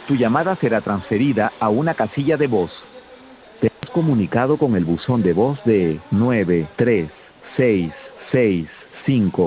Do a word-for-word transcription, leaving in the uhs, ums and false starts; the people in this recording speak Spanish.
Tu llamada será transferida a una casilla de voz. Te has comunicado con el buzón de voz de nueve tres seis seis cinco.